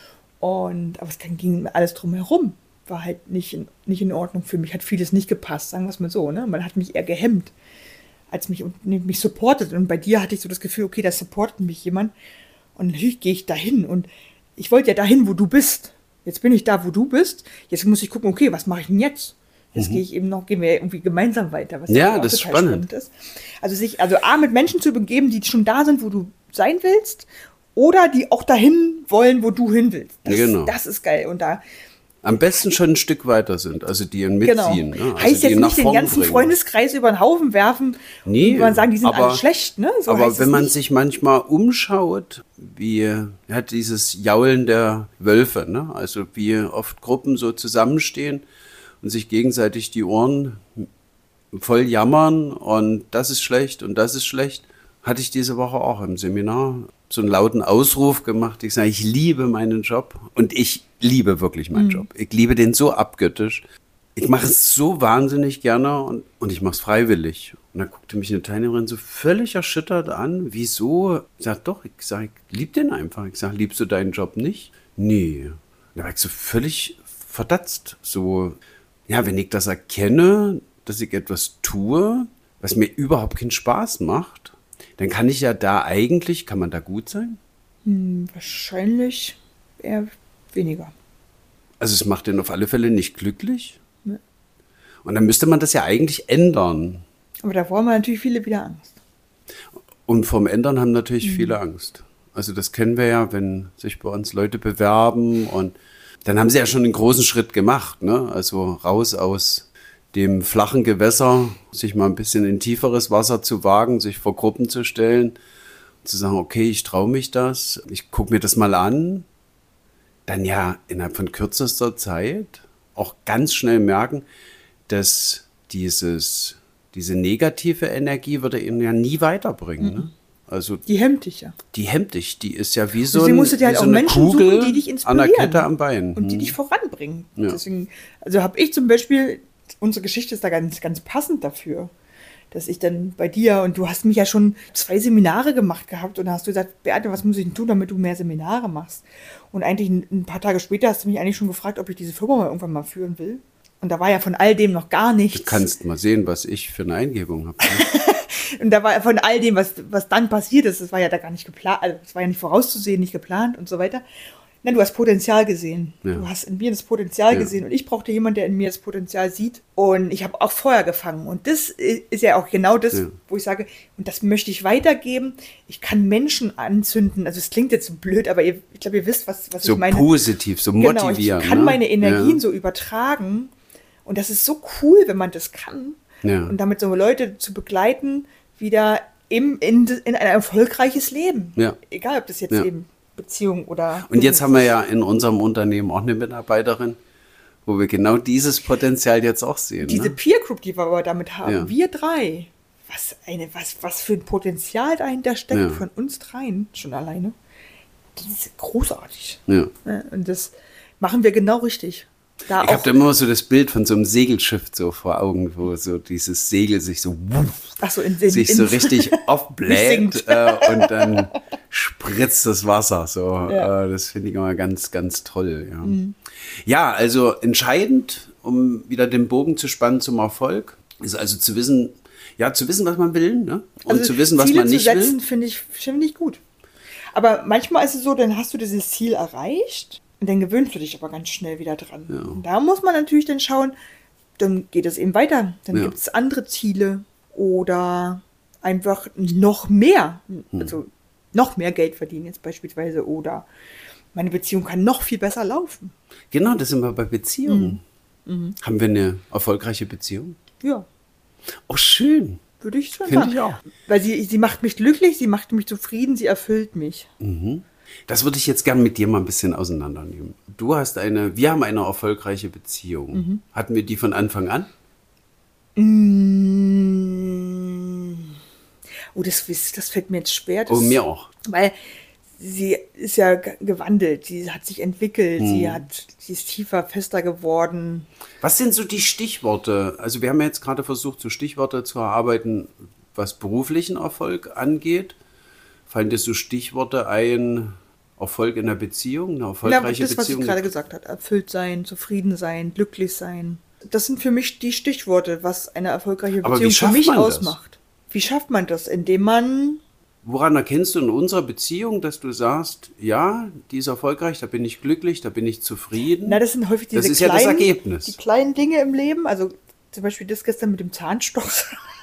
Aber es ging alles drumherum. War halt nicht in Ordnung für mich, hat vieles nicht gepasst, sagen wir es mal so. Ne? Man hat mich eher gehemmt, als mich supportet. Und bei dir hatte ich so das Gefühl, okay, da supportet mich jemand. Und natürlich gehe ich dahin. Und ich wollte ja dahin, wo du bist. Jetzt bin ich da, wo du bist. Jetzt muss ich gucken, okay, was mache ich denn jetzt? Jetzt gehen wir irgendwie gemeinsam weiter. Was ja, das ist spannend. Ist. Also A, mit Menschen zu begeben, die schon da sind, wo du sein willst. Oder die auch dahin wollen, wo du hin willst. Das ist geil. Und da am besten schon ein Stück weiter sind, also die mitziehen. Genau. Ne? Also heißt jetzt nicht den ganzen Freundeskreis über den Haufen werfen und man sagen, die sind alle schlecht. Ne? So aber wenn man sich manchmal umschaut, wie dieses Jaulen der Wölfe, ne? Also wie oft Gruppen so zusammenstehen und sich gegenseitig die Ohren voll jammern und das ist schlecht und das ist schlecht, hatte ich diese Woche auch im Seminar so einen lauten Ausruf gemacht. Ich sage, ich liebe meinen Job und ich liebe wirklich meinen Job. Ich liebe den so abgöttisch. Ich mache es so wahnsinnig gerne und ich mache es freiwillig. Und da guckte mich eine Teilnehmerin so völlig erschüttert an. Wieso? Ich sage, doch, ich liebe den einfach. Ich sage, liebst du deinen Job nicht? Nee. Da war ich so völlig verdatzt. So, ja, wenn ich das erkenne, dass ich etwas tue, was mir überhaupt keinen Spaß macht, dann kann man da gut sein? Wahrscheinlich eher weniger. Also es macht den auf alle Fälle nicht glücklich? Nee. Und dann müsste man das ja eigentlich ändern. Aber davor haben natürlich viele wieder Angst. Und vom Ändern haben natürlich viele Angst. Also das kennen wir ja, wenn sich bei uns Leute bewerben und dann haben sie ja schon einen großen Schritt gemacht, ne? Also raus aus dem flachen Gewässer, sich mal ein bisschen in tieferes Wasser zu wagen, sich vor Gruppen zu stellen, zu sagen, okay, ich traue mich das, ich gucke mir das mal an, dann ja innerhalb von kürzester Zeit auch ganz schnell merken, dass diese negative Energie würde ihn ja nie weiterbringen. Ne? Also die hemmt dich ja. Die hemmt dich, die ist ja wie so, eine Menschen Kugel suchen, die dich inspirieren an der Kette am Bein. Und die dich voranbringen. Ja. Deswegen, also habe ich zum Beispiel, unsere Geschichte ist da ganz, ganz passend dafür, dass ich dann bei dir, und du hast mich ja schon 2 Seminare gemacht gehabt und da hast du gesagt, Beate, was muss ich denn tun, damit du mehr Seminare machst? Und eigentlich ein paar Tage später hast du mich eigentlich schon gefragt, ob ich diese Firma mal irgendwann mal führen will. Und da war ja von all dem noch gar nichts. Du kannst mal sehen, was ich für eine Eingebung habe. Und da war von all dem, was dann passiert ist, das war ja da gar nicht geplant, also das war ja nicht vorauszusehen, nicht geplant und so weiter. Nein, du hast Potenzial gesehen. Ja. Du hast in mir das Potenzial Ja. gesehen und ich brauchte jemanden, der in mir das Potenzial sieht. Und ich habe auch Feuer gefangen. Und das ist ja auch genau das, Ja. wo ich sage, und das möchte ich weitergeben. Ich kann Menschen anzünden. Also es klingt jetzt so blöd, aber ich glaube, ihr wisst, was So ich meine. positiv, so Genau, motivieren. ich kann ne? meine Energien Ja. so übertragen. Und das ist so cool, wenn man das kann. Ja. Und damit so Leute zu begleiten, wieder in ein erfolgreiches Leben. Ja. Egal, ob das jetzt Ja. eben Beziehung oder... Und jetzt haben wir ja in unserem Unternehmen auch eine Mitarbeiterin, wo wir genau dieses Potenzial jetzt auch sehen. Diese Ne? Peer Group, die wir aber damit haben, Ja. wir drei, was für ein Potenzial dahinter steckt Ja. von uns dreien, schon alleine, das ist großartig. Ja. Ja, und das machen wir genau richtig. Da Ich auch, habe da immer so das Bild von so einem Segelschiff so vor Augen, wo so dieses Segel sich so ach so, sich so richtig aufbläht sinkt. und dann spritzt das Wasser. So, Ja. das finde ich immer ganz, ganz toll. Ja. Ja, also entscheidend, um wieder den Bogen zu spannen zum Erfolg, ist also zu wissen, was man will, ne? Und also zu wissen, was Ziele man nicht zu setzen, will. finde ich gut. Aber manchmal ist es so, dann hast du dieses Ziel erreicht und dann gewöhnst du dich aber ganz schnell wieder dran. Ja. Und da muss man natürlich dann schauen, dann geht es eben weiter. Dann Ja. gibt es andere Ziele oder einfach noch mehr, also noch mehr Geld verdienen jetzt beispielsweise oder meine Beziehung kann noch viel besser laufen. Genau, das sind wir bei Beziehungen. Mhm. Haben wir eine erfolgreiche Beziehung? Ja, Oh, schön. würde ich schon Finde sagen. ich auch. Weil sie macht mich glücklich, sie macht mich zufrieden, sie erfüllt mich. Das würde ich jetzt gern mit dir mal ein bisschen auseinandernehmen. Wir haben eine erfolgreiche Beziehung. Hatten wir die von Anfang an? Oh, das fällt mir jetzt schwer. Oh, mir auch. Weil sie ist ja gewandelt, sie hat sich entwickelt, Mhm. sie ist tiefer, fester geworden. Was sind so die Stichworte? Also wir haben ja jetzt gerade versucht, so Stichworte zu erarbeiten, was beruflichen Erfolg angeht. Fallen dir so Stichworte ein, Erfolg in der Beziehung, eine Ja, erfolgreiche das, was ich Beziehung? gerade gesagt habe, erfüllt sein, zufrieden sein, glücklich sein. Das sind für mich die Stichworte, was eine erfolgreiche Aber wie Beziehung für schafft mich man das? ausmacht. Wie schafft man das? Indem man Woran erkennst du in unserer Beziehung, dass du sagst, ja, die ist erfolgreich, da bin ich glücklich, da bin ich zufrieden? Na, das sind häufig diese Das ist ja das kleinen, Ergebnis. die kleinen Dinge im Leben. Also zum Beispiel das gestern mit dem Zahnstocher.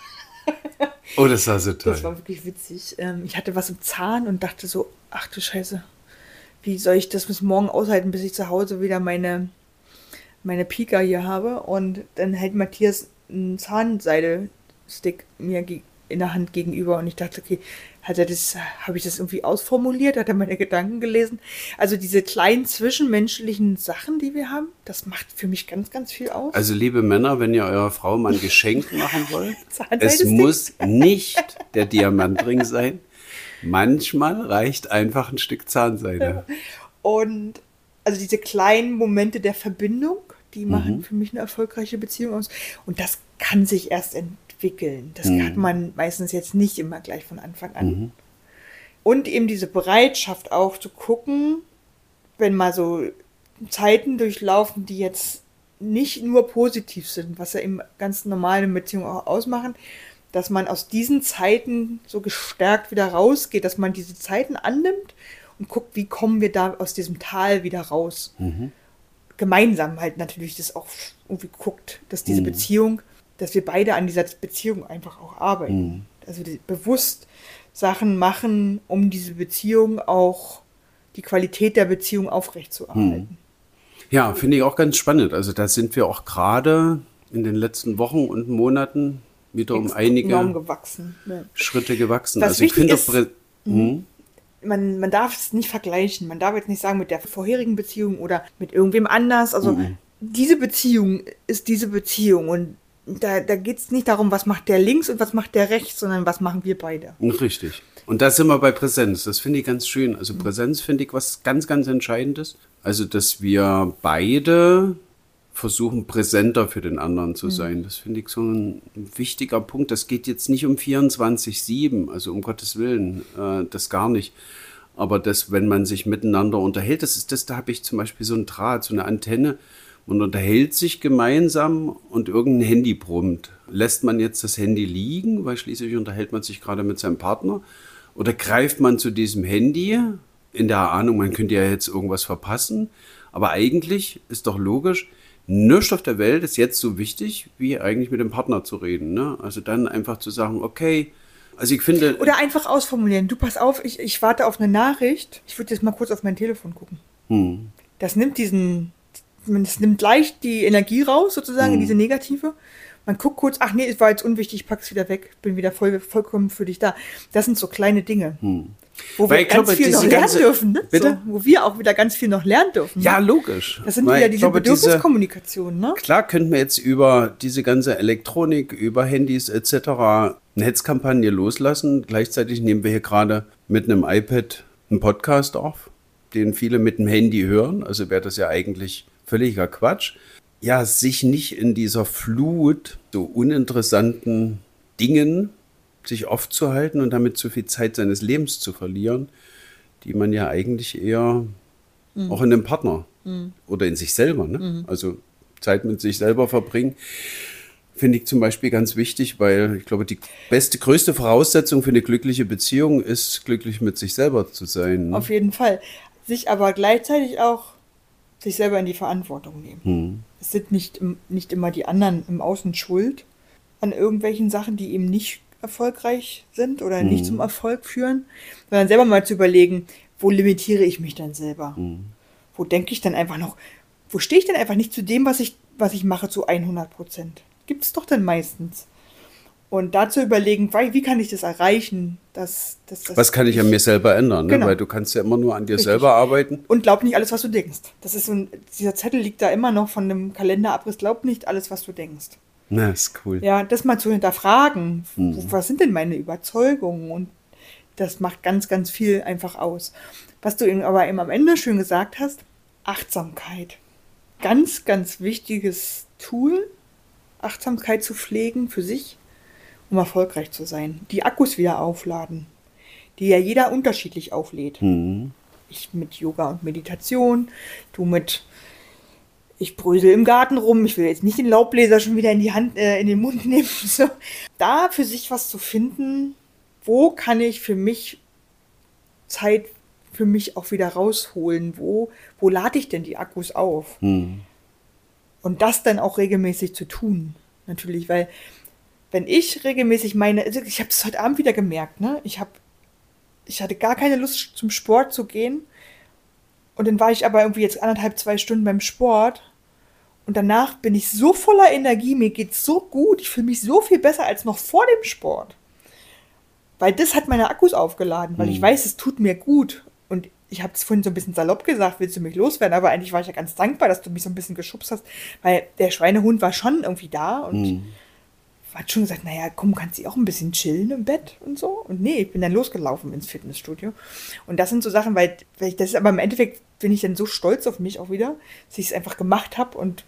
Oh, das war so toll. Das war wirklich witzig. Ich hatte was im Zahn und dachte so, ach du Scheiße, wie soll ich das bis morgen aushalten, bis ich zu Hause wieder meine Pika hier habe. Und dann hält Matthias einen Zahnseide-Stick mir in der Hand gegenüber und ich dachte, okay, habe ich das irgendwie ausformuliert? Hat er meine Gedanken gelesen? Also diese kleinen zwischenmenschlichen Sachen, die wir haben, das macht für mich ganz, ganz viel aus. Also liebe Männer, wenn ihr eurer Frau mal ein Geschenk machen wollt, Zahnseide es Stick. muss nicht der Diamantring sein. Manchmal reicht einfach ein Stück Zahnseide. Und also diese kleinen Momente der Verbindung, die machen für mich eine erfolgreiche Beziehung aus. Und das kann sich erst entwickeln. Das hat man meistens jetzt nicht immer gleich von Anfang an. Und eben diese Bereitschaft auch zu gucken, wenn mal so Zeiten durchlaufen, die jetzt nicht nur positiv sind, was ja eben ganz normal in Beziehungen auch ausmachen, dass man aus diesen Zeiten so gestärkt wieder rausgeht, dass man diese Zeiten annimmt und guckt, wie kommen wir da aus diesem Tal wieder raus. Gemeinsam halt natürlich das auch irgendwie guckt, dass diese Beziehung, dass wir beide an dieser Beziehung einfach auch arbeiten. Also bewusst Sachen machen, um diese Beziehung auch, die Qualität der Beziehung aufrechtzuerhalten. Ja, finde ich auch ganz spannend. Also da sind wir auch gerade in den letzten Wochen und Monaten wieder um Enorm einige gewachsen. Ja. Schritte gewachsen. Was Also ich wichtig finde, Man darf es nicht vergleichen. Man darf jetzt nicht sagen mit der vorherigen Beziehung oder mit irgendwem anders. Also diese Beziehung ist diese Beziehung und da geht es nicht darum, was macht der links und was macht der rechts, sondern was machen wir beide. richtig. Und da sind wir bei Präsenz. Das finde ich ganz schön. Also Präsenz finde ich was ganz, ganz Entscheidendes. Also, dass wir beide versuchen, präsenter für den anderen zu sein. Das finde ich so ein wichtiger Punkt. Das geht jetzt nicht um 24/7, also um Gottes Willen, das gar nicht. Aber das, wenn man sich miteinander unterhält, da habe ich zum Beispiel so einen Draht, so eine Antenne. Man unterhält sich gemeinsam und irgendein Handy brummt. Lässt man jetzt das Handy liegen, weil schließlich unterhält man sich gerade mit seinem Partner? Oder greift man zu diesem Handy in der Ahnung, man könnte ja jetzt irgendwas verpassen. Aber eigentlich ist doch logisch, nichts auf der Welt ist jetzt so wichtig, wie eigentlich mit dem Partner zu reden. Ne? Also dann einfach zu sagen, okay, also ich finde... Oder einfach ausformulieren. Du, pass auf, ich warte auf eine Nachricht. Ich würde jetzt mal kurz auf mein Telefon gucken. Das nimmt leicht die Energie raus, sozusagen, in diese negative. Man guckt kurz, ach nee, es war jetzt unwichtig, ich pack's wieder weg, bin wieder vollkommen für dich da. Das sind so kleine Dinge. Wo wir ganz viel noch lernen dürfen, ne? Bitte? So, wo wir auch wieder ganz viel noch lernen dürfen. Ja, logisch. Das sind wieder diese Bedürfniskommunikation, ne? Klar könnten wir jetzt über diese ganze Elektronik, über Handys etc. eine Hetzkampagne loslassen. Gleichzeitig nehmen wir hier gerade mit einem iPad einen Podcast auf, den viele mit dem Handy hören. Also wäre das ja eigentlich völliger Quatsch. Ja, sich nicht in dieser Flut so uninteressanten Dingen sich aufzuhalten und damit zu viel Zeit seines Lebens zu verlieren, die man ja eigentlich eher auch in einem Partner oder in sich selber, ne? Also Zeit mit sich selber verbringen, finde ich zum Beispiel ganz wichtig, weil ich glaube, die größte Voraussetzung für eine glückliche Beziehung ist, glücklich mit sich selber zu sein. Ne? Auf jeden Fall. Sich aber gleichzeitig auch sich selber in die Verantwortung nehmen. Es sind nicht immer die anderen im Außen schuld an irgendwelchen Sachen, die eben nicht erfolgreich sind oder nicht zum Erfolg führen, sondern selber mal zu überlegen, wo limitiere ich mich dann selber? Wo denke ich dann einfach noch, wo stehe ich denn einfach nicht zu dem, was ich mache, zu 100%? Gibt es doch dann meistens. Und dazu überlegen, wie kann ich das erreichen? Was kann ich an mir selber ändern? Ne? Genau. Weil du kannst ja immer nur an dir selber arbeiten. Und glaub nicht alles, was du denkst. Das ist dieser Zettel liegt da immer noch von einem Kalenderabriss. Glaub nicht alles, was du denkst. Na, ist cool. Ja, das mal zu hinterfragen. Was sind denn meine Überzeugungen? Und das macht ganz, ganz viel einfach aus. Was du aber eben am Ende schön gesagt hast, Achtsamkeit. Ganz, ganz wichtiges Tool, Achtsamkeit zu pflegen für sich, um erfolgreich zu sein. Die Akkus wieder aufladen, die ja jeder unterschiedlich auflädt. Ich mit Yoga und Meditation, du mit, ich brösel im Garten rum, ich will jetzt nicht den Laubbläser schon wieder in den Mund nehmen. So. Da für sich was zu finden, wo kann ich für mich Zeit für mich auch wieder rausholen, wo lade ich denn die Akkus auf? Und das dann auch regelmäßig zu tun, natürlich, weil wenn ich regelmäßig also ich habe es heute Abend wieder gemerkt, ne? Ich hatte gar keine Lust zum Sport zu gehen und dann war ich aber irgendwie jetzt 1,5, 2 Stunden beim Sport und danach bin ich so voller Energie, mir geht's so gut, ich fühle mich so viel besser als noch vor dem Sport, weil das hat meine Akkus aufgeladen, weil ich weiß, es tut mir gut und ich habe es vorhin so ein bisschen salopp gesagt, willst du mich loswerden, aber eigentlich war ich ja ganz dankbar, dass du mich so ein bisschen geschubst hast, weil der Schweinehund war schon irgendwie da und hat schon gesagt, naja, komm, kannst du auch ein bisschen chillen im Bett und so. Und nee, ich bin dann losgelaufen ins Fitnessstudio. Und das sind so Sachen, weil das ist aber im Endeffekt, bin ich dann so stolz auf mich auch wieder, dass ich es einfach gemacht habe und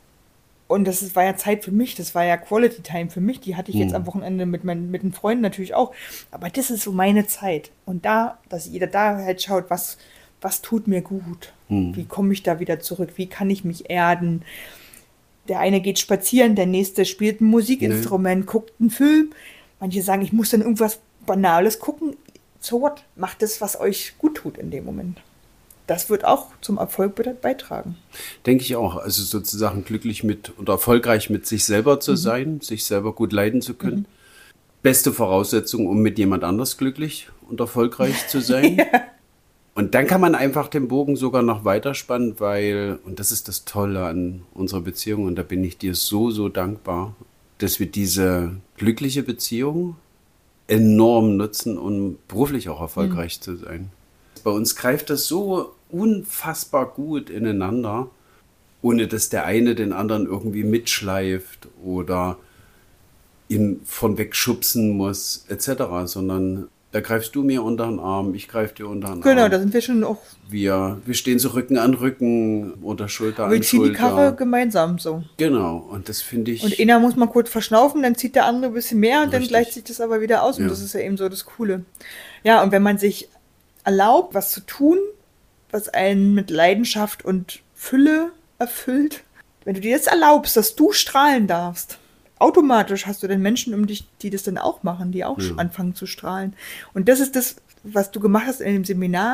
war ja Zeit für mich, das war ja Quality Time für mich, die hatte ich jetzt am Wochenende mit den Freunden natürlich auch. Aber das ist so meine Zeit. Und dass jeder da halt schaut, was tut mir gut? Wie komme ich da wieder zurück? Wie kann ich mich erden? Der eine geht spazieren, der nächste spielt ein Musikinstrument, guckt einen Film. Manche sagen, ich muss dann irgendwas Banales gucken. So what? Macht das, was euch gut tut in dem Moment. Das wird auch zum Erfolg beitragen. Denke ich auch. Also sozusagen glücklich oder erfolgreich mit sich selber zu sein, sich selber gut leiden zu können. Beste Voraussetzung, um mit jemand anders glücklich und erfolgreich zu sein. Ja. Und dann kann man einfach den Bogen sogar noch weiterspannen, und das ist das Tolle an unserer Beziehung, und da bin ich dir so, so dankbar, dass wir diese glückliche Beziehung enorm nutzen, um beruflich auch erfolgreich zu sein. Bei uns greift das so unfassbar gut ineinander, ohne dass der eine den anderen irgendwie mitschleift oder ihn von weg schubsen muss, etc., sondern da greifst du mir unter den Arm, ich greife dir unter den Arm. Genau, da sind wir schon auch. Wir stehen so Rücken an Rücken oder Schulter an Schulter. Wir ziehen die Karre gemeinsam so. Genau, und das finde ich... Und einer muss mal kurz verschnaufen, dann zieht der andere ein bisschen mehr und dann gleicht sich das aber wieder aus. Und das ist ja eben so das Coole. Ja, und wenn man sich erlaubt, was zu tun, was einen mit Leidenschaft und Fülle erfüllt, wenn du dir das erlaubst, dass du strahlen darfst, automatisch hast du dann Menschen um dich, die das dann auch machen, die auch anfangen zu strahlen. Und das ist das, was du gemacht hast in dem Seminar,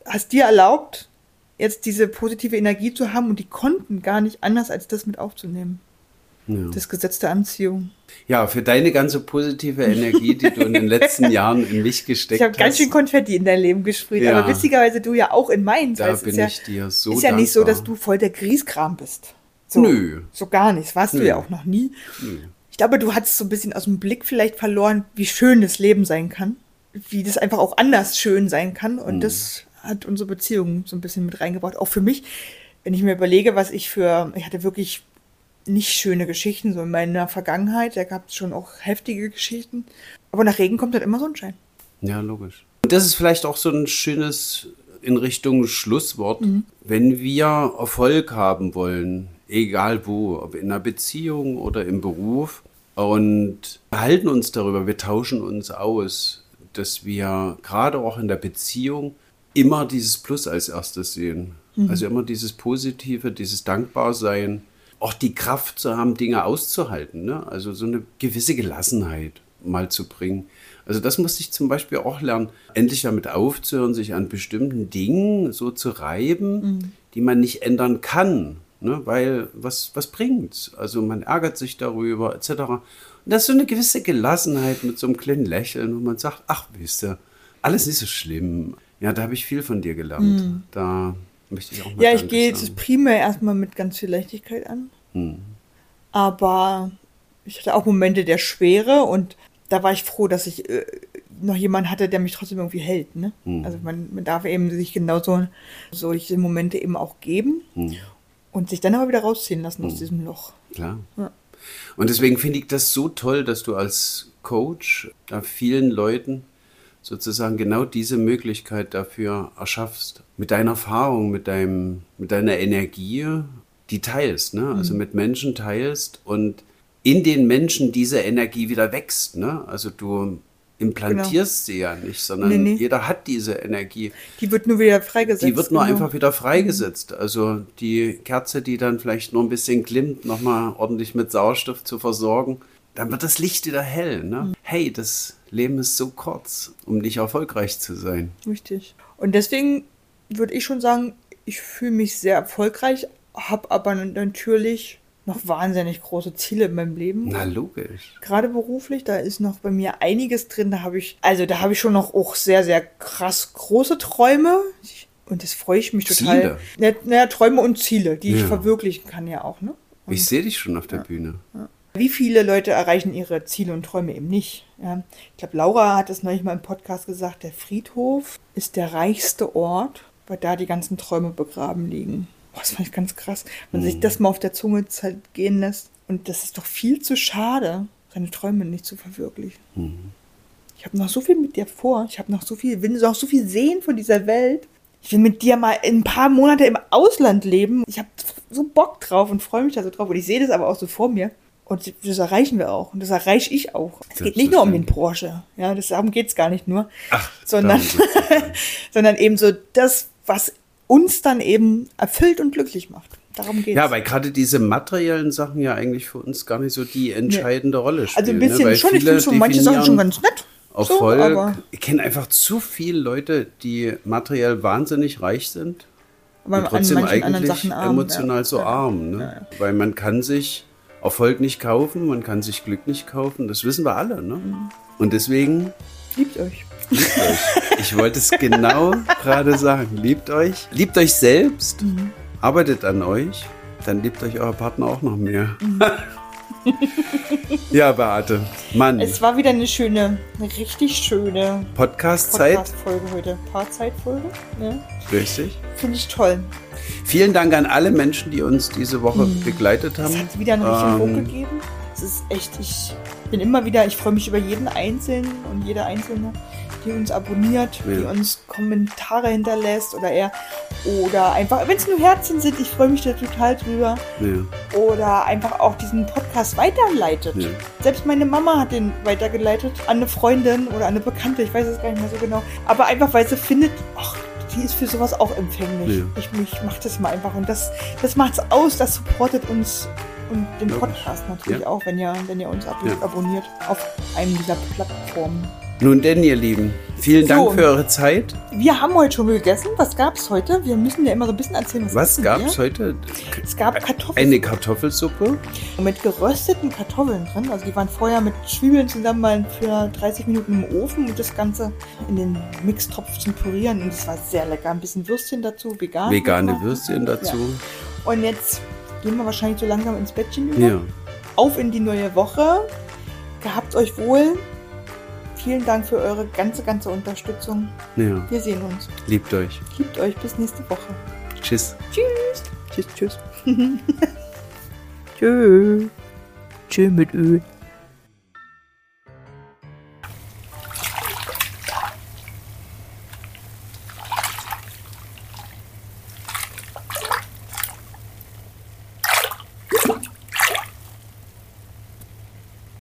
hast dir erlaubt, jetzt diese positive Energie zu haben und die konnten gar nicht anders, als das mit aufzunehmen. Ja. Das Gesetz der Anziehung. Ja, für deine ganze positive Energie, die du in den letzten Jahren in mich gesteckt hast. Ich habe ganz schön Konfetti in dein Leben gesprüht, aber witzigerweise du ja auch in meins. Da bin ich dir so dankbar. Ist ja nicht so, dass du voll der Grieskram bist. So, Nö. So gar nicht. Das warst du ja auch noch nie. Nö. Ich glaube, du hattest so ein bisschen aus dem Blick vielleicht verloren, wie schön das Leben sein kann. Wie das einfach auch anders schön sein kann. Und das hat unsere Beziehung so ein bisschen mit reingebracht. Auch für mich, wenn ich mir überlege, ich hatte wirklich nicht schöne Geschichten, so in meiner Vergangenheit. Da gab es schon auch heftige Geschichten. Aber nach Regen kommt halt immer Sonnenschein. Ja, logisch. Und das ist vielleicht auch so ein schönes in Richtung Schlusswort. Wenn wir Erfolg haben wollen, egal wo, ob in einer Beziehung oder im Beruf, und wir halten uns darüber, wir tauschen uns aus, dass wir gerade auch in der Beziehung immer dieses Plus als erstes sehen. Also immer dieses Positive, dieses Dankbarsein, auch die Kraft zu haben, Dinge auszuhalten, ne? Also so eine gewisse Gelassenheit mal zu bringen. Also das musste ich zum Beispiel auch lernen, endlich damit aufzuhören, sich an bestimmten Dingen so zu reiben, die man nicht ändern kann, ne? Weil was bringt's? Also man ärgert sich darüber etc. Und das ist so eine gewisse Gelassenheit mit so einem kleinen Lächeln, wo man sagt, ach, weißt du, alles nicht so schlimm. Ja, da habe ich viel von dir gelernt. Da möchte ich auch mal ich gehe jetzt primär erstmal mit ganz viel Leichtigkeit an. Aber ich hatte auch Momente der Schwere und da war ich froh, dass ich noch jemanden hatte, der mich trotzdem irgendwie hält. Ne? Also man darf eben sich genauso solche Momente eben auch geben und sich dann aber wieder rausziehen lassen aus diesem Loch. Klar. Ja. Und deswegen finde ich das so toll, dass du als Coach da vielen Leuten sozusagen genau diese Möglichkeit dafür erschaffst, mit deiner Erfahrung, mit deiner Energie, die teilst, ne? Also mit Menschen teilst und in den Menschen diese Energie wieder wächst, ne? Also du implantierst sie ja nicht, sondern jeder hat diese Energie. Die wird nur wieder freigesetzt. Die wird nur einfach wieder freigesetzt. Also die Kerze, die dann vielleicht nur ein bisschen glimmt, nochmal ordentlich mit Sauerstoff zu versorgen, dann wird das Licht wieder hell, ne? Hey, das Leben ist so kurz, um nicht erfolgreich zu sein. Richtig. Und deswegen würde ich schon sagen, ich fühle mich sehr erfolgreich, habe aber natürlich noch wahnsinnig große Ziele in meinem Leben. Na, logisch. Gerade beruflich, da ist noch bei mir einiges drin. Da habe ich schon noch auch sehr, sehr krass große Träume. Und das freue ich mich total. Ziele? Naja, Träume und Ziele, die ich verwirklichen kann ja auch, ne? Und ich sehe dich schon auf der Bühne. Ja. Wie viele Leute erreichen ihre Ziele und Träume eben nicht? Ja. Ich glaube, Laura hat das neulich mal im Podcast gesagt, der Friedhof ist der reichste Ort, weil da die ganzen Träume begraben liegen. Das fand ich ganz krass, wenn sich das mal auf der Zunge gehen lässt. Und das ist doch viel zu schade, seine Träume nicht zu verwirklichen. Ich habe noch so viel mit dir vor. Ich will noch so viel sehen von dieser Welt. Ich will mit dir mal ein paar Monate im Ausland leben. Ich habe so Bock drauf und freue mich da so drauf. Und ich sehe das aber auch so vor mir. Und das erreichen wir auch. Und das erreiche ich auch. Es geht nicht nur um den Porsche. Ja, darum geht es gar nicht nur. Sondern eben so das, was uns dann eben erfüllt und glücklich macht. Darum geht's. Ja, weil gerade diese materiellen Sachen ja eigentlich für uns gar nicht so die entscheidende Rolle spielen. Also ein bisschen, ne? Schon, ich finde schon manche Sachen schon ganz nett. Erfolg. So, ich kenne einfach zu viele Leute, die materiell wahnsinnig reich sind, aber und trotzdem eigentlich arm, emotional so arm. Ne? Ja. Weil man kann sich Erfolg nicht kaufen, man kann sich Glück nicht kaufen, das wissen wir alle. Ne? Und deswegen... Liebt euch. Liebt euch. Ich wollte es genau gerade sagen. Liebt euch. Liebt euch selbst. Arbeitet an euch. Dann liebt euch euer Partner auch noch mehr. Ja, Beate. Mann. Es war wieder eine richtig schöne Podcast-Zeit. Podcast-Folge heute. Paarzeitfolge. Ja. Richtig. Finde ich toll. Vielen Dank an alle Menschen, die uns diese Woche begleitet haben. Es hat wieder einen richtigen Ruck gegeben. Es ist echt, ich freue mich über jeden Einzelnen und jede Einzelne, die uns abonniert, die uns Kommentare hinterlässt oder einfach, wenn es nur Herzchen sind, ich freue mich da total drüber. Ja. Oder einfach auch diesen Podcast weiterleitet. Ja. Selbst meine Mama hat den weitergeleitet an eine Freundin oder an eine Bekannte, ich weiß es gar nicht mehr so genau. Aber einfach, weil sie findet, die ist für sowas auch empfänglich. Ja. Ich mache das mal einfach und das macht's aus, das supportet uns und den Podcast natürlich auch, wenn ihr uns abonniert auf einem dieser Plattformen. Nun denn, ihr Lieben, Vielen Dank für eure Zeit. Wir haben heute schon gegessen. Was gab's heute? Wir müssen ja immer so ein bisschen erzählen, was gab's heute? Es gab Kartoffeln. Eine Kartoffelsuppe. Mit gerösteten Kartoffeln drin. Also die waren vorher mit Zwiebeln zusammen mal für 30 Minuten im Ofen und das Ganze in den Mixtopf zum Pürieren. Und das war sehr lecker. Ein bisschen Würstchen dazu, vegan. Vegane Würstchen dazu. Ja. Und jetzt gehen wir wahrscheinlich so langsam ins Bettchen über. Ja. Auf in die neue Woche. Gehabt euch wohl. Vielen Dank für eure ganze Unterstützung. Ja. Wir sehen uns. Liebt euch. Liebt euch. Bis nächste Woche. Tschüss. Tschüss. Tschüss. Tschüss. Tschö. Tschö mit Ö.